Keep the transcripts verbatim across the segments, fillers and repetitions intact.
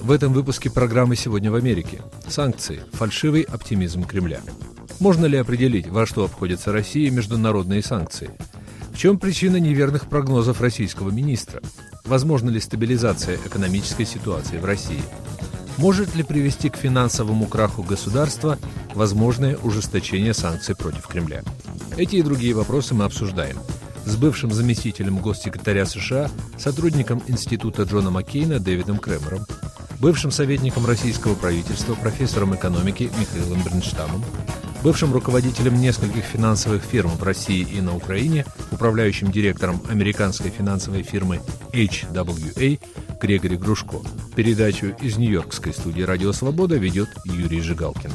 В этом выпуске программы «Сегодня в Америке». Санкции. Фальшивый оптимизм Кремля. Можно ли определить, во что обходятся России международные санкции? В чем причина неверных прогнозов российского министра? Возможна ли стабилизация экономической ситуации в России? Может ли привести к финансовому краху государства возможное ужесточение санкций против Кремля? Эти и другие вопросы мы обсуждаем с бывшим заместителем госсекретаря США, сотрудником Института Джона Маккейна Дэвидом Кремером, бывшим советником российского правительства, профессором экономики Михаилом Бернштамом, бывшим руководителем нескольких финансовых фирм в России и на Украине, управляющим директором американской финансовой фирмы эйч дабл ю эй Грегори Грушко. Передачу из Нью-Йоркской студии «Радио Свобода» ведет Юрий Жигалкин.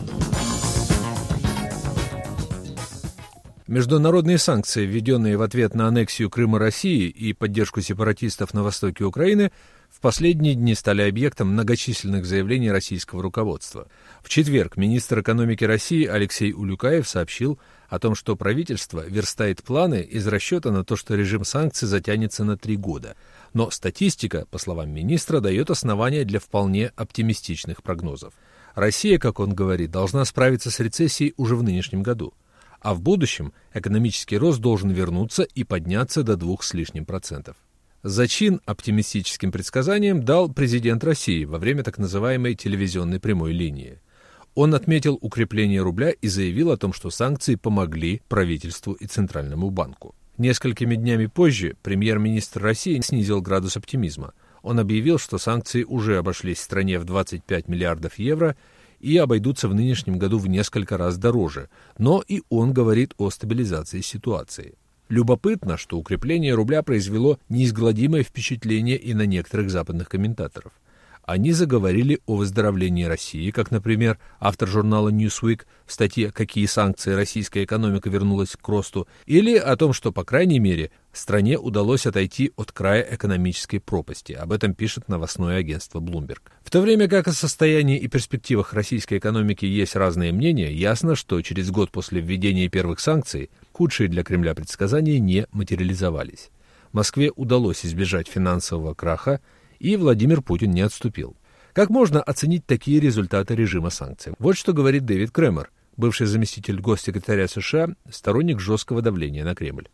Международные санкции, введенные в ответ на аннексию Крыма России и поддержку сепаратистов на востоке Украины, в последние дни стали объектом многочисленных заявлений российского руководства. В четверг министр экономики России Алексей Улюкаев сообщил о том, что правительство верстает планы из расчета на то, что режим санкций затянется на три года. Но статистика, по словам министра, дает основания для вполне оптимистичных прогнозов. Россия, как он говорит, должна справиться с рецессией уже в нынешнем году. А в будущем экономический рост должен вернуться и подняться до двух с лишним процентов. Зачин оптимистическим предсказаниям дал президент России во время так называемой телевизионной прямой линии. Он отметил укрепление рубля и заявил о том, что санкции помогли правительству и Центральному банку. Несколькими днями позже премьер-министр России снизил градус оптимизма. Он объявил, что санкции уже обошлись стране в двадцать пять миллиардов евро и обойдутся в нынешнем году в несколько раз дороже, но и он говорит о стабилизации ситуации. Любопытно, что укрепление рубля произвело неизгладимое впечатление и на некоторых западных комментаторов. Они заговорили о выздоровлении России, как, например, автор журнала Newsweek в статье «Какие санкции российская экономика вернулась к росту», или о том, что, по крайней мере, стране удалось отойти от края экономической пропасти. Об этом пишет новостное агентство Bloomberg. В то время как о состоянии и перспективах российской экономики есть разные мнения, ясно, что через год после введения первых санкций худшие для Кремля предсказания не материализовались. Москве удалось избежать финансового краха, и Владимир Путин не отступил. Как можно оценить такие результаты режима санкций? Вот что говорит Дэвид Кремер, бывший заместитель госсекретаря США, сторонник жесткого давления на Кремль.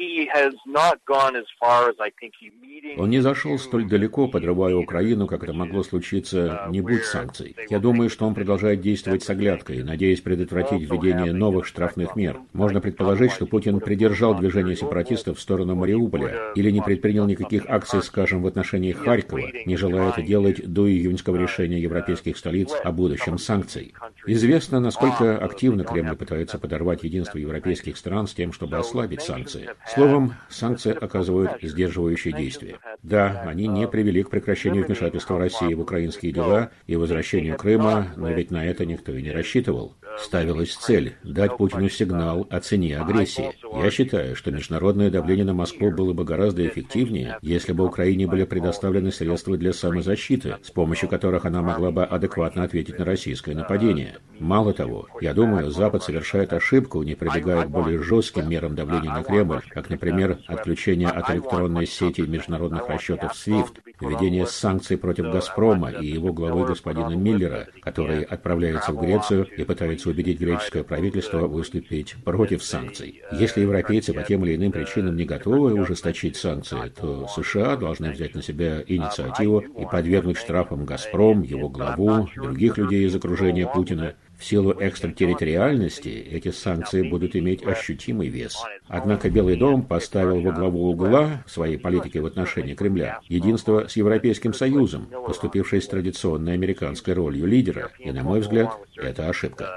Он не зашел столь далеко, подрывая Украину, как это могло случиться, не будь санкций. Я думаю, что он продолжает действовать с оглядкой, надеясь предотвратить введение новых штрафных мер. Можно предположить, что Путин придержал движение сепаратистов в сторону Мариуполя или не предпринял никаких акций, скажем, в отношении Харькова, не желая это делать до июньского решения европейских столиц о будущем санкций. Известно, насколько активно Кремль пытается подорвать единство европейских стран с тем, чтобы ослабить санкции. Словом, санкции оказывают сдерживающее действие. Да, они не привели к прекращению вмешательства России в украинские дела и возвращению Крыма, но ведь на это никто и не рассчитывал. Ставилась цель – дать Путину сигнал о цене агрессии. Я считаю, что международное давление на Москву было бы гораздо эффективнее, если бы Украине были предоставлены средства для самозащиты, с помощью которых она могла бы адекватно ответить на российское нападение. Мало того, я думаю, Запад совершает ошибку, не прибегая к более жестким мерам давления на Кремль, как, например, отключение от электронной сети международных расчетов свифт, введение санкций против «Газпрома» и его главы господина Миллера, который отправляется в Грецию и пытается убедить греческое правительство выступить против санкций. Если европейцы по тем или иным причинам не готовы ужесточить санкции, то США должны взять на себя инициативу и подвергнуть штрафам «Газпром», его главу, других людей из окружения Путина. В силу экстратерриториальности эти санкции будут иметь ощутимый вес. Однако Белый дом поставил во главу угла своей политики в отношении Кремля единство с Европейским Союзом, поступивший с традиционной американской ролью лидера. И, на мой взгляд, это ошибка.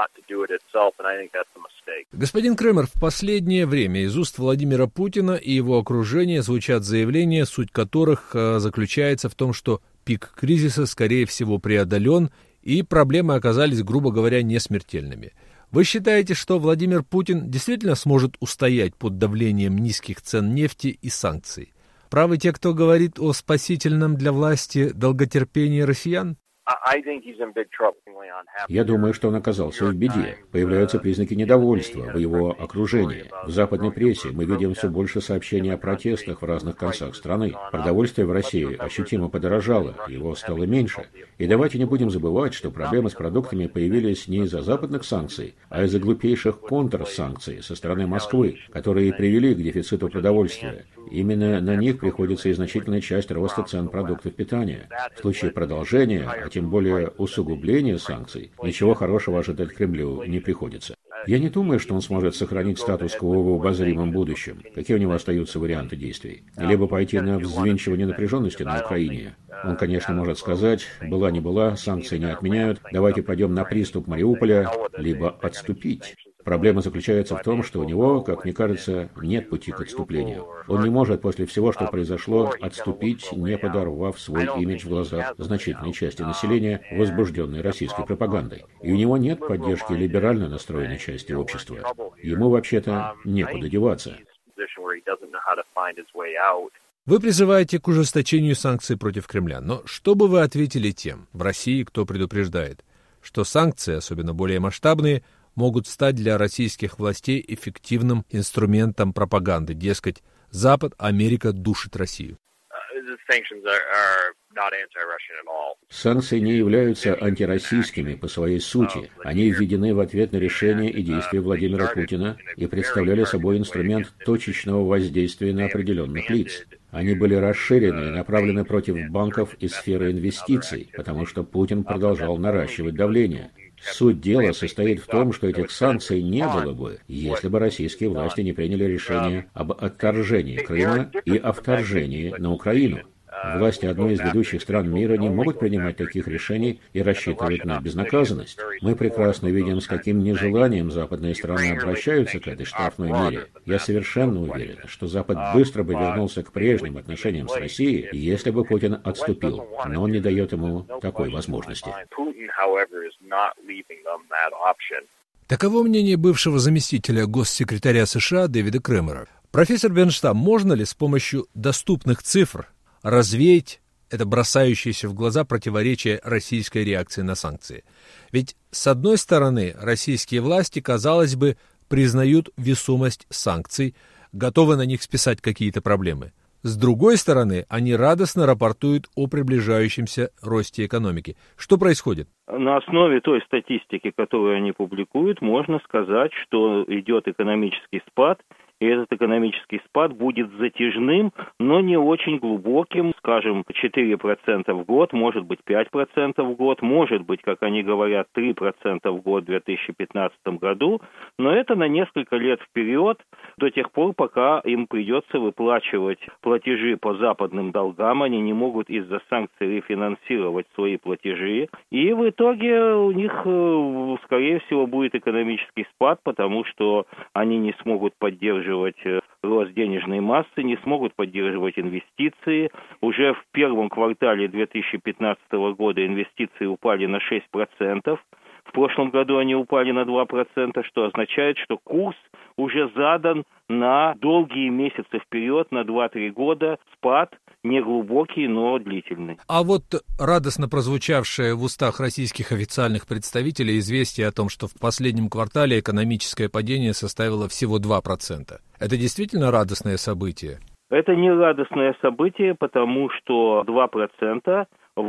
Господин Кремер, в последнее время из уст Владимира Путина и его окружения звучат заявления, суть которых э, заключается в том, что пик кризиса, скорее всего, преодолен, и проблемы оказались, грубо говоря, несмертельными. Вы считаете, что Владимир Путин действительно сможет устоять под давлением низких цен нефти и санкций? Правы те, кто говорит о спасительном для власти долготерпении россиян? Я думаю, что он оказался в беде. Появляются признаки недовольства в его окружении. В западной прессе мы видим все больше сообщений о протестах в разных концах страны. Продовольствие в России ощутимо подорожало, его стало меньше. И давайте не будем забывать, что проблемы с продуктами появились не из-за западных санкций, а из-за глупейших контрсанкций со стороны Москвы, которые привели к дефициту продовольствия. Именно на них приходится и значительная часть роста цен продуктов питания. В случае продолжения, а тем более усугубления санкций, ничего хорошего ожидать Кремлю не приходится. Я не думаю, что он сможет сохранить статус-кво в обозримом будущем. Какие у него остаются варианты действий? Либо пойти на взвинчивание напряженности на Украине. Он, конечно, может сказать, была не была, санкции не отменяют, давайте пойдем на приступ Мариуполя, либо отступить. Проблема заключается в том, что у него, как мне кажется, нет пути к отступлению. Он не может после всего, что произошло, отступить, не подорвав свой имидж в глазах значительной части населения, возбужденной российской пропагандой. И у него нет поддержки либерально настроенной части общества. Ему вообще-то некуда деваться. Вы призываете к ужесточению санкций против Кремля, но что бы вы ответили тем в России, кто предупреждает, что санкции, особенно более масштабные, могут стать для российских властей эффективным инструментом пропаганды, дескать, Запад, Америка душит Россию? Санкции не являются антироссийскими по своей сути. Они введены в ответ на решения и действия Владимира Путина и представляли собой инструмент точечного воздействия на определенных лиц. Они были расширены и направлены против банков и сферы инвестиций, потому что Путин продолжал наращивать давление. Суть дела состоит в том, что этих санкций не было бы, если бы российские власти не приняли решение об отторжении Крыма и о вторжении на Украину. Власти одной из ведущих стран мира не могут принимать таких решений и рассчитывать на безнаказанность. Мы прекрасно видим, с каким нежеланием западные страны обращаются к этой штрафной мере. Я совершенно уверен, что Запад быстро бы вернулся к прежним отношениям с Россией, если бы Путин отступил, но он не дает ему такой возможности. Таково мнение бывшего заместителя госсекретаря США Дэвида Кремера. Профессор Бернштам, можно ли с помощью доступных цифр развеять это бросающееся в глаза противоречие российской реакции на санкции? Ведь, с одной стороны, российские власти, казалось бы, признают весомость санкций, готовы на них списать какие-то проблемы. С другой стороны, они радостно рапортуют о приближающемся росте экономики. Что происходит? На основе той статистики, которую они публикуют, можно сказать, что идет экономический спад, и этот экономический спад будет затяжным, но не очень глубоким, скажем, четыре процента в год, может быть пять процентов в год, может быть, как они говорят, три процента в год в две тысячи пятнадцатом году, но это на несколько лет вперед, до тех пор, пока им придется выплачивать платежи по западным долгам, они не могут из-за санкций рефинансировать свои платежи, и в итоге у них, скорее всего, будет экономический спад, потому что они не смогут поддерживать рост денежной массы, не смогут поддерживать инвестиции. Уже в первом квартале две тысячи пятнадцатого года инвестиции упали на шесть процентов. В прошлом году они упали на два процента, что означает, что курс уже задан на долгие месяцы вперед, на два-три года. Спад не глубокий, но длительный. А вот радостно прозвучавшее в устах российских официальных представителей известие о том, что в последнем квартале экономическое падение составило всего два процента. Это действительно радостное событие? Это не радостное событие, потому что два процента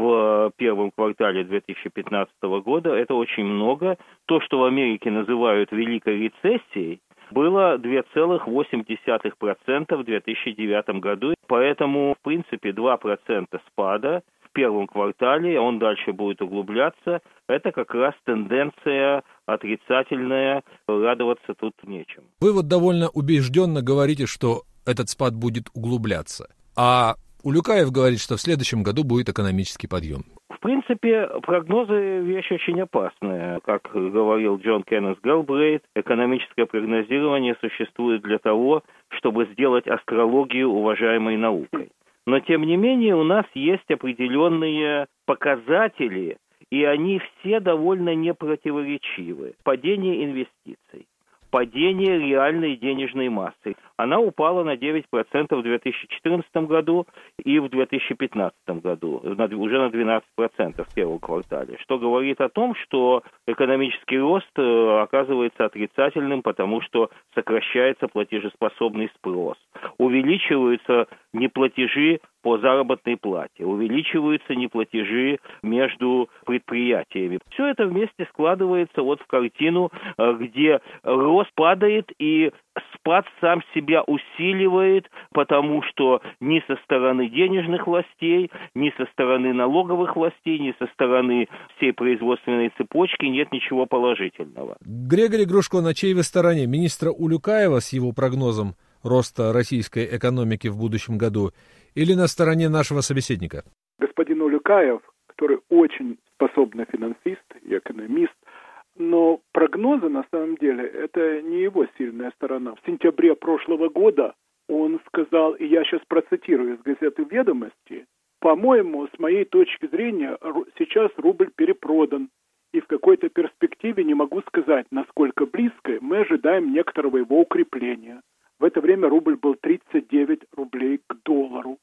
в первом квартале две тысячи пятнадцатого года – это очень много. То, что в Америке называют великой рецессией, было два целых восемь десятых процента в две тысячи девятом году. Поэтому, в принципе, два процента спада в первом квартале, он дальше будет углубляться. Это как раз тенденция отрицательная, радоваться тут нечем. Вы вот довольно убежденно говорите, что этот спад будет углубляться. А Улюкаев говорит, что в следующем году будет экономический подъем. В принципе, прогнозы – вещь очень опасная. Как говорил Джон Кеннет Гэлбрейт, экономическое прогнозирование существует для того, чтобы сделать астрологию уважаемой наукой. Но, тем не менее, у нас есть определенные показатели, и они все довольно непротиворечивы. Падение инвестиций, падение реальной денежной массы. Она упала на девять процентов в две тысячи четырнадцатом году и в две тысячи пятнадцатом году, уже на двенадцать процентов в первом квартале, что говорит о том, что экономический рост оказывается отрицательным, потому что сокращается платежеспособный спрос, увеличиваются неплатежи по заработной плате, увеличиваются неплатежи между предприятиями. Все это вместе складывается вот в картину, где рост падает и спад сам себя усиливает, потому что ни со стороны денежных властей, ни со стороны налоговых властей, ни со стороны всей производственной цепочки нет ничего положительного. Григорий Грушко, на чьей вы стороне? Министра Улюкаева с его прогнозом роста российской экономики в будущем году или на стороне нашего собеседника? Господин Улюкаев, который очень способный финансист и экономист, но прогнозы, на самом деле, это не его сильная сторона. В сентябре прошлого года он сказал, и я сейчас процитирую из газеты «Ведомости», по-моему, с моей точки зрения, сейчас рубль перепродан, и в какой-то перспективе, не могу сказать, насколько близко, мы ожидаем некоторого его укрепления. В это время рубль был тридцать девять рублей к доллару.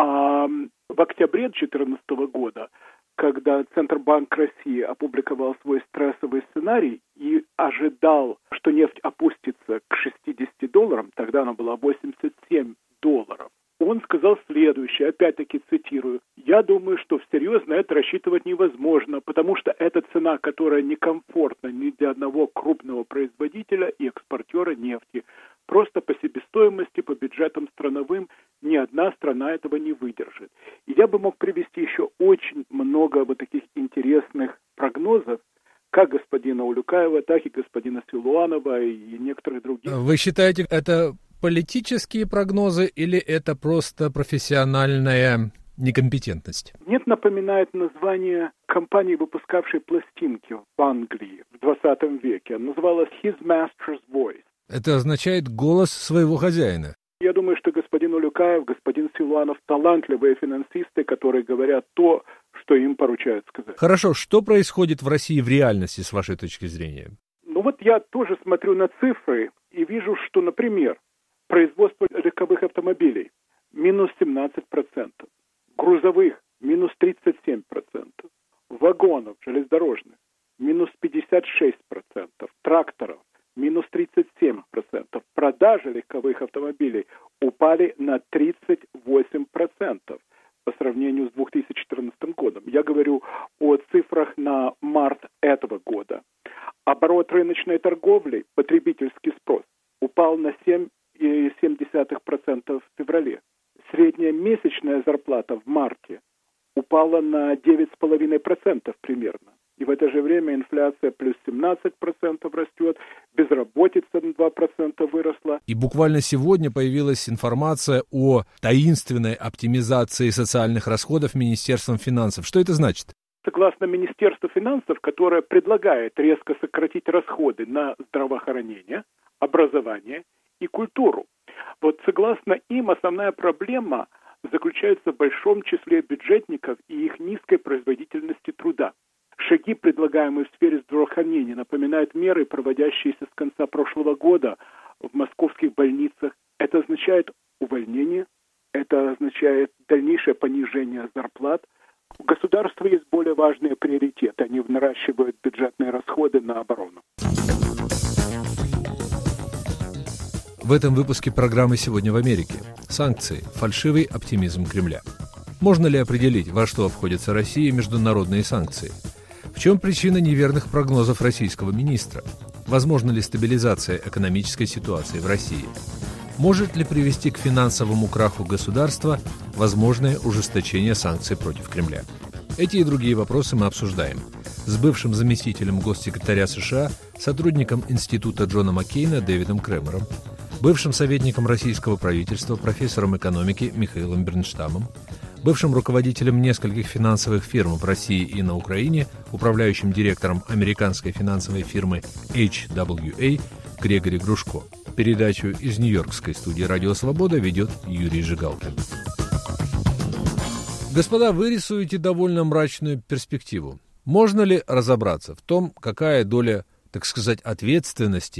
А в октябре две тысячи четырнадцатого года, когда Центробанк России опубликовал свой стрессовый сценарий и ожидал, что нефть опустится к шестидесяти долларам, тогда она была восемьдесят семь долларов, он сказал следующее, опять-таки цитирую: «Я думаю, что всерьез на это рассчитывать невозможно, потому что это цена, которая некомфортна ни для одного крупного производителя и экспортера нефти. Просто по себестоимости, по бюджетам страновым ни одна страна этого не выдержит». И я бы мог привести еще очень много вот таких интересных прогнозов, как господина Улюкаева, так и господина Силуанова и некоторых других. Вы считаете, это политические прогнозы или это просто профессиональная некомпетентность? Нет, напоминает название компании, выпускавшей пластинки в Англии в двадцатом веке. Называлась His Master's Voice. Это означает голос своего хозяина. Я думаю, что господин Улюкаев, господин Силуанов талантливые финансисты, которые говорят то, что им поручают сказать. Хорошо, что происходит в России в реальности, с вашей точки зрения? Ну вот я тоже смотрю на цифры и вижу, что, например, производство легковых автомобилей минус семнадцать процентов, грузовых минус тридцать семь процентов, вагонов железнодорожных минус пятьдесят шесть процентов, тракторов минус тридцать семь процентов. Продажи легковых автомобилей упали на тридцать восемь процентов по сравнению с две тысячи четырнадцатым годом. Я говорю о цифрах на март этого года. Оборот рыночной торговли, потребительский спрос, упал на семь целых семь десятых процента в феврале. Средняя месячная зарплата в марте упала на девять целых пять десятых процента примерно. И в это же время инфляция плюс семнадцать процентов растет, безработица на два процента выросла. И буквально сегодня появилась информация о таинственной оптимизации социальных расходов Министерством финансов. Что это значит? Согласно Министерству финансов, которое предлагает резко сократить расходы на здравоохранение, образование и культуру. Вот согласно им основная проблема заключается в большом числе бюджетников и их низкой производительности труда. Шаги, предлагаемые в сфере здравоохранения, напоминают меры, проводящиеся с конца прошлого года в московских больницах. Это означает увольнение, это означает дальнейшее понижение зарплат. У государства есть более важные приоритеты. Они наращивают бюджетные расходы на оборону. В этом выпуске программы «Сегодня в Америке». Санкции. Фальшивый оптимизм Кремля. Можно ли определить, во что обходится Россия международные санкции? В чем причина неверных прогнозов российского министра? Возможна ли стабилизация экономической ситуации в России? Может ли привести к финансовому краху государства возможное ужесточение санкций против Кремля? Эти и другие вопросы мы обсуждаем с бывшим заместителем госсекретаря США, сотрудником Института Джона Маккейна Дэвидом Кремером, бывшим советником российского правительства, профессором экономики Михаилом Бернштамом, бывшим руководителем нескольких финансовых фирм в России и на Украине, управляющим директором американской финансовой фирмы эйч дабл ю эй Григорий Грушко. Передачу из Нью-Йоркской студии «Радио Свобода» ведет Юрий Жигалкин. Господа, вы рисуете довольно мрачную перспективу. Можно ли разобраться в том, какая доля, так сказать, ответственности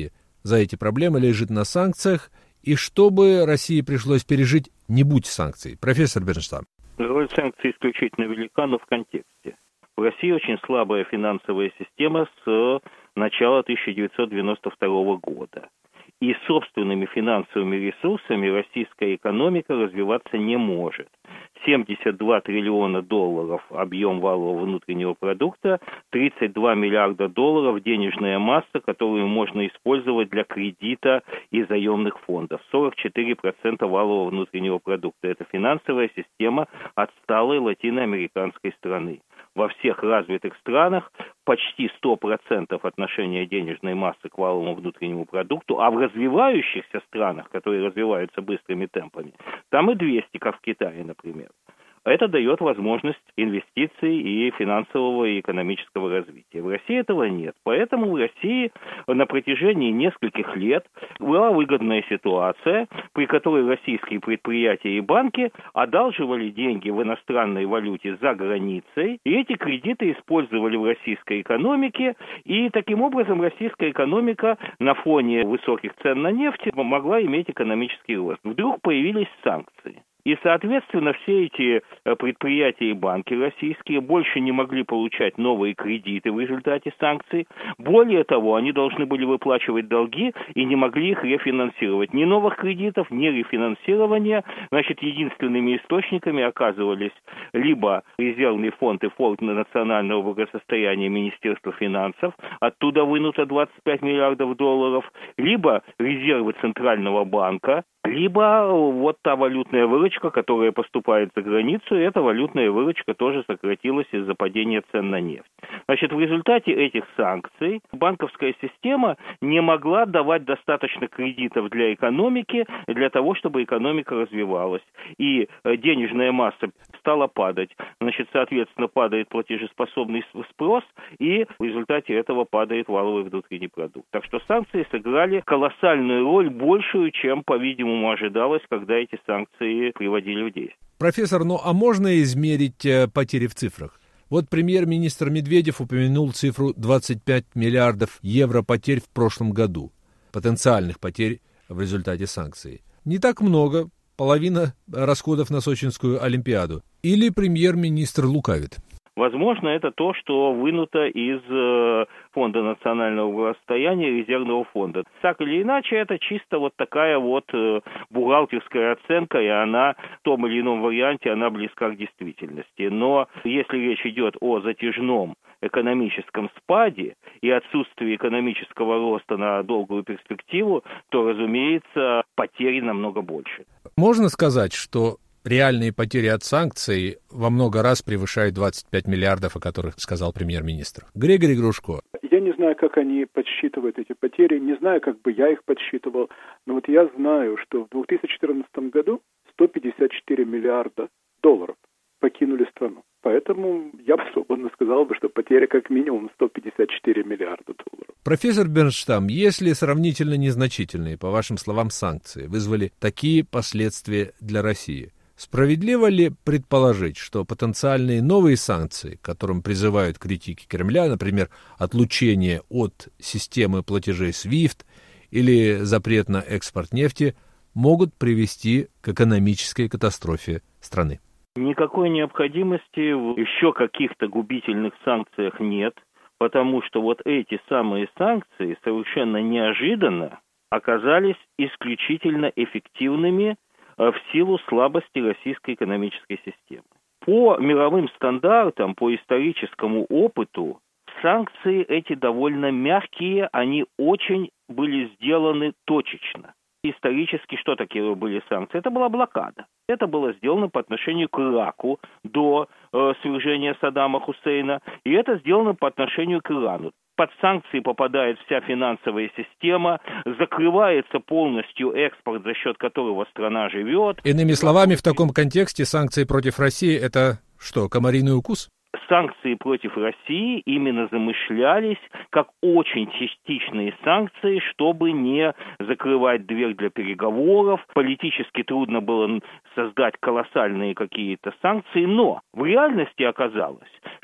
за эти проблемы лежит на санкциях, и что бы России пришлось пережить, не будь санкций? Профессор Бернштам. Роль санкций исключительно велика, но в контексте. В России очень слабая финансовая система с начала тысяча девятьсот девяносто второго года. И собственными финансовыми ресурсами российская экономика развиваться не может. семьдесят два триллиона долларов объем валового внутреннего продукта, тридцать два миллиарда долларов денежная масса, которую можно использовать для кредита и заемных фондов. сорок четыре процента валового внутреннего продукта. Это финансовая система отсталой латиноамериканской страны. Во всех развитых странах почти сто процентов отношения денежной массы к валовому внутреннему продукту, а в развивающихся странах, которые развиваются быстрыми темпами, там и двести, как в Китае, например. Это дает возможность инвестиций и финансового и экономического развития. В России этого нет. Поэтому в России на протяжении нескольких лет была выгодная ситуация, при которой российские предприятия и банки одалживали деньги в иностранной валюте за границей, и эти кредиты использовали в российской экономике, и таким образом российская экономика на фоне высоких цен на нефть могла иметь экономический рост. Вдруг появились санкции. И, соответственно, все эти предприятия и банки российские больше не могли получать новые кредиты в результате санкций. Более того, они должны были выплачивать долги и не могли их рефинансировать. Ни новых кредитов, ни рефинансирования. Значит, единственными источниками оказывались либо резервный фонд и фонд национального благосостояния Министерства финансов, оттуда вынуто двадцать пять миллиардов долларов, либо резервы Центрального банка, либо вот та валютная выручка, которая поступает за границу, и эта валютная выручка тоже сократилась из-за падения цен на нефть. Значит, в результате этих санкций банковская система не могла давать достаточно кредитов для экономики, для того, чтобы экономика развивалась. И денежная масса стала падать. Значит, соответственно, падает платежеспособный спрос, и в результате этого падает валовый внутренний продукт. Так что санкции сыграли колоссальную роль, большую, чем, по-видимому, ожидалось, когда эти санкции приводили в действие. Профессор, ну а можно измерить э, потери в цифрах? Вот премьер-министр Медведев упомянул цифру двадцать пять миллиардов евро потерь в прошлом году, потенциальных потерь в результате санкций. Не так много, половина расходов на Сочинскую Олимпиаду. Или премьер-министр лукавит? Возможно, это то, что вынуто из э, Фонда национального благосостояния, резервного фонда. Так или иначе, это чисто вот такая вот э, бухгалтерская оценка, и она в том или ином варианте, она близка к действительности. Но если речь идет о затяжном экономическом спаде и отсутствии экономического роста на долгую перспективу, то, разумеется, потери намного больше. Можно сказать, что реальные потери от санкций во много раз превышают двадцать пять миллиардов, о которых сказал премьер-министр. Григорий Грушко. Я не знаю, как они подсчитывают эти потери, не знаю, как бы я их подсчитывал, но вот я знаю, что в две тысячи четырнадцатом году сто пятьдесят четыре миллиарда долларов покинули страну. Поэтому я бы свободно сказал, бы, что потеря как минимум сто пятьдесят четыре миллиарда долларов. Профессор Бернштам, если сравнительно незначительные, по вашим словам, санкции вызвали такие последствия для России, справедливо ли предположить, что потенциальные новые санкции, к которым призывают критики Кремля, например, отлучение от системы платежей свифт или запрет на экспорт нефти, могут привести к экономической катастрофе страны? Никакой необходимости в еще каких-то губительных санкциях нет, потому что вот эти самые санкции совершенно неожиданно оказались исключительно эффективными в силу слабости российской экономической системы. По мировым стандартам, по историческому опыту, санкции эти довольно мягкие, они очень были сделаны точечно. Исторически что такие были санкции? Это была блокада. Это было сделано по отношению к Ираку до э, свержения Саддама Хусейна, и это сделано по отношению к Ирану. Под санкции попадает вся финансовая система, закрывается полностью экспорт, за счет которого страна живет. Иными словами, в таком контексте санкции против России – это что, комариный укус? Санкции против России именно замышлялись как очень частичные санкции, чтобы не закрывать дверь для переговоров. Политически трудно было создать колоссальные какие-то санкции, но в реальности оказалось,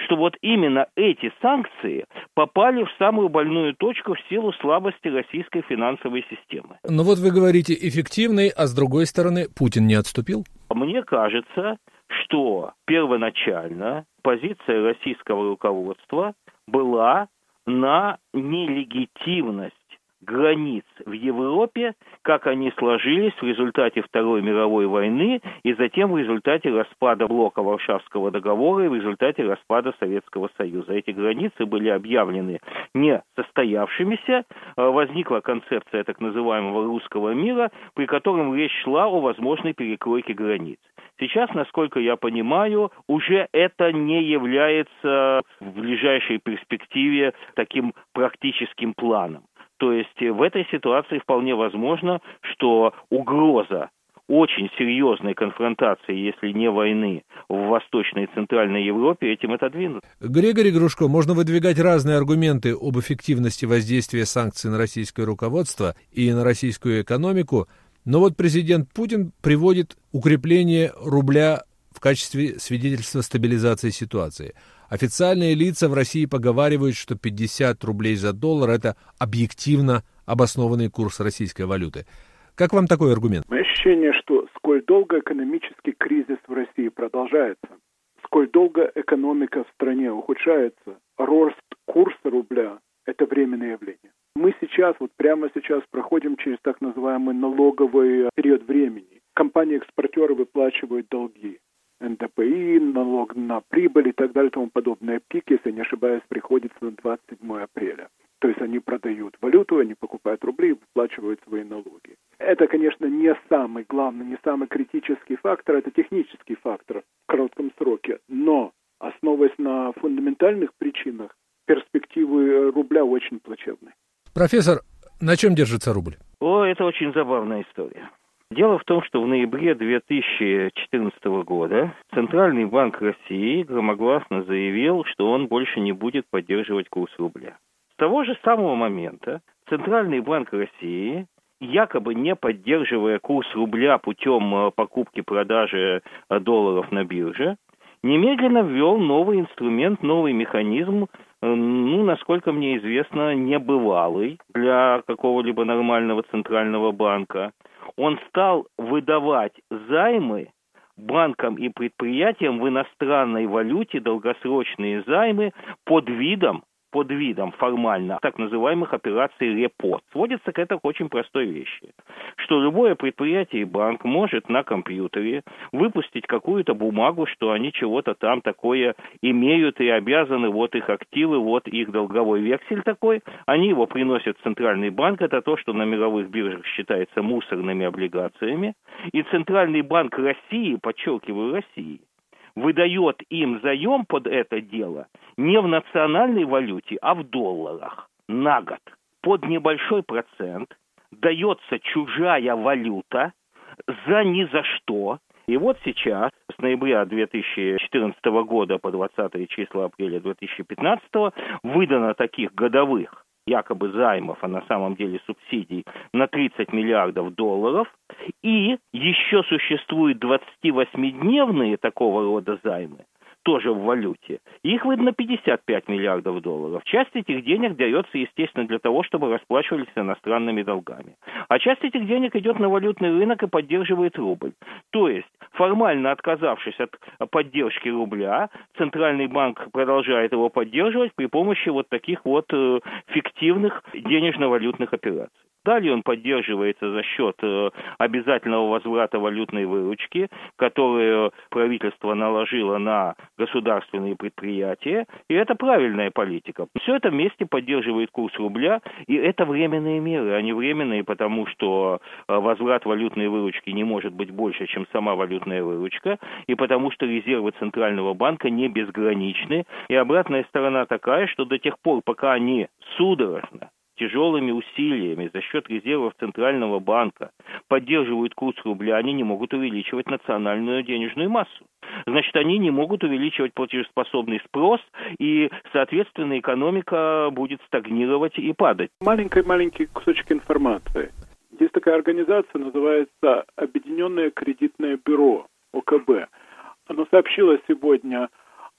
что вот именно эти санкции попали в самую больную точку в силу слабости российской финансовой системы. Но вот вы говорите эффективный, а с другой стороны Путин не отступил? Мне кажется, что первоначально позиция российского руководства была на нелегитимность границ в Европе, как они сложились в результате Второй мировой войны и затем в результате распада блока Варшавского договора и в результате распада Советского Союза. Эти границы были объявлены несостоявшимися. Возникла концепция так называемого русского мира, при котором речь шла о возможной перекройке границ. Сейчас, насколько я понимаю, уже это не является в ближайшей перспективе таким практическим планом. То есть в этой ситуации вполне возможно, что угроза очень серьезной конфронтации, если не войны, в Восточной и Центральной Европе этим отодвинут. Григорий Грушко, можно выдвигать разные аргументы об эффективности воздействия санкций на российское руководство и на российскую экономику, но вот президент Путин приводит укрепление рубля в качестве свидетельства стабилизации ситуации. Официальные лица в России поговаривают, что пятьдесят рублей за доллар – это объективно обоснованный курс российской валюты. Как вам такой аргумент? Мое ощущение, что сколь долго экономический кризис в России продолжается, сколь долго экономика в стране ухудшается, рост курса рубля – это временное явление. Мы сейчас, вот прямо сейчас проходим через так называемый налоговый период времени. Компании-экспортеры выплачивают долги. эн дэ пэ и, налог на прибыль и так далее и тому подобное. Пик, если не ошибаюсь, приходится на двадцать седьмое апреля. То есть они продают валюту, они покупают рубли и выплачивают свои налоги. Это, конечно, не самый главный, не самый критический фактор, это технический фактор в коротком сроке. Но, основываясь на фундаментальных причинах, перспективы рубля очень плачевны. Профессор, на чем держится рубль? О, это очень забавная история. Дело в том, что в ноябре две тысячи четырнадцатого года Центральный банк России громогласно заявил, что он больше не будет поддерживать курс рубля. С того же самого момента Центральный банк России, якобы не поддерживая курс рубля путем покупки-продажи долларов на бирже, немедленно ввел новый инструмент, новый механизм, ну, насколько мне известно, небывалый для какого-либо нормального центрального банка. Он стал выдавать займы банкам и предприятиям в иностранной валюте, долгосрочные займы под видом, под видом формально так называемых операций репо. Сводится к этой очень простой вещи, что любое предприятие и банк может на компьютере выпустить какую-то бумагу, что они чего-то там такое имеют и обязаны, вот их активы, вот их долговой вексель такой, они его приносят в Центральный банк, это то, что на мировых биржах считается мусорными облигациями, и Центральный банк России, подчеркиваю, России, выдает им заем под это дело не в национальной валюте, а в долларах на год. Под небольшой процент дается чужая валюта за ни за что. И вот сейчас, с ноября две тысячи четырнадцатого года по двадцатое число апреля две тысячи пятнадцатого, выдано таких годовых якобы займов, а на самом деле субсидий, на тридцать миллиардов долларов. И еще существуют двадцативосьмидневные такого рода займы, тоже в валюте. Их выдано пятьдесят пять миллиардов долларов. Часть этих денег дается, естественно, для того, чтобы расплачивались иностранными долгами. А часть этих денег идет на валютный рынок и поддерживает рубль. То есть, формально отказавшись от поддержки рубля, Центральный банк продолжает его поддерживать при помощи вот таких вот э, фиктивных денежно-валютных операций. Далее он поддерживается за счет э, обязательного возврата валютной выручки, которую правительство наложило на государственные предприятия, и это правильная политика. Все это вместе поддерживает курс рубля, и это временные меры, они временные, потому что э, возврат валютной выручки не может быть больше, чем сама валютная выручка, и потому что резервы Центрального банка не безграничны, и обратная сторона такая, что до тех пор, пока они судорожно, тяжелыми усилиями за счет резервов Центрального банка поддерживают курс рубля, они не могут увеличивать национальную денежную массу. Значит, они не могут увеличивать платежеспособный спрос, и, соответственно, экономика будет стагнировать и падать. Маленький-маленький кусочек информации. Есть такая организация, называется Объединенное кредитное бюро, о ка бэ. Оно сообщило сегодня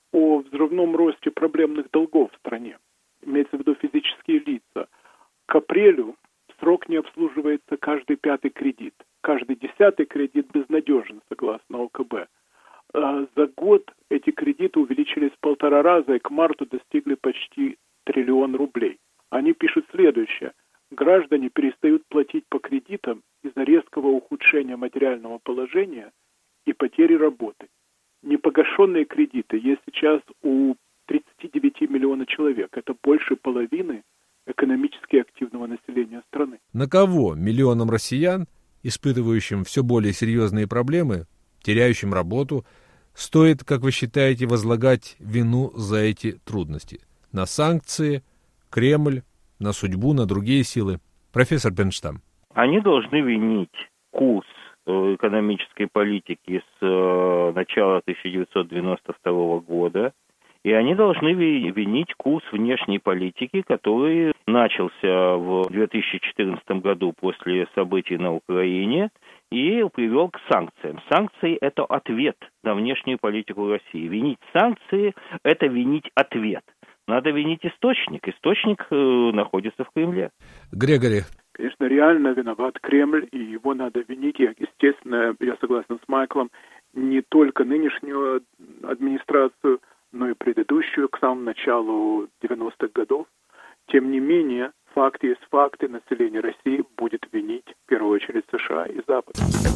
о взрывном росте проблемных долгов в стране. Имеется в виду физические лица. К апрелю срок не обслуживается каждый пятый кредит. Каждый десятый кредит безнадежен, согласно о ка бэ. А за год эти кредиты увеличились в полтора раза и к марту достигли почти триллион рублей. Они пишут следующее. Граждане перестают платить по кредитам из-за резкого ухудшения материального положения и потери работы. Непогашенные кредиты есть сейчас у тридцати девяти миллионов человек. Это больше половины экономически активного населения страны. На кого миллионам россиян, испытывающим все более серьезные проблемы, теряющим работу, стоит, как вы считаете, возлагать вину за эти трудности? На санкции, Кремль, на судьбу, на другие силы? Профессор Бенштам. Они должны винить курс экономической политики с начала тысяча девятьсот девяносто второго года, и они должны винить курс внешней политики, который начался в две тысячи четырнадцатом году после событий на Украине и привел к санкциям. Санкции – это ответ на внешнюю политику России. Винить санкции – это винить ответ. Надо винить источник. Источник э, находится в Кремле. Грегори. Конечно, реально виноват Кремль, и его надо винить. Я, естественно, я согласен с Майклом, не только нынешнюю администрацию, но и предыдущую, к самому началу девяностых годов. Тем не менее, факты есть факты. Население России будет винить, в первую очередь, США и Запад.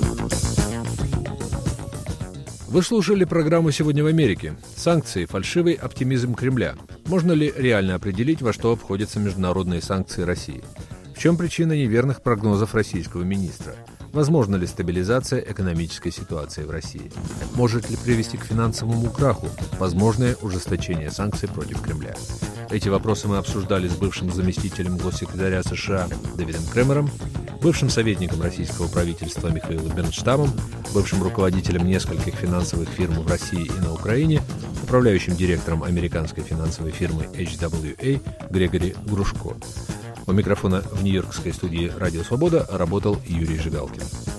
Вы слушали программу «Сегодня в Америке». Санкции, фальшивый оптимизм Кремля. Можно ли реально определить, во что обходятся международные санкции России? В чем причина неверных прогнозов российского министра? Возможна ли стабилизация экономической ситуации в России? Может ли привести к финансовому краху возможное ужесточение санкций против Кремля? Эти вопросы мы обсуждали с бывшим заместителем госсекретаря США Дэвидом Кремером, бывшим советником российского правительства Михаилом Бенштамом, бывшим руководителем нескольких финансовых фирм в России и на Украине, управляющим директором американской финансовой фирмы эйч дабл ю эй Грегори Грушко. У микрофона в нью-йоркской студии «Радио Свобода» работал Юрий Жигалкин.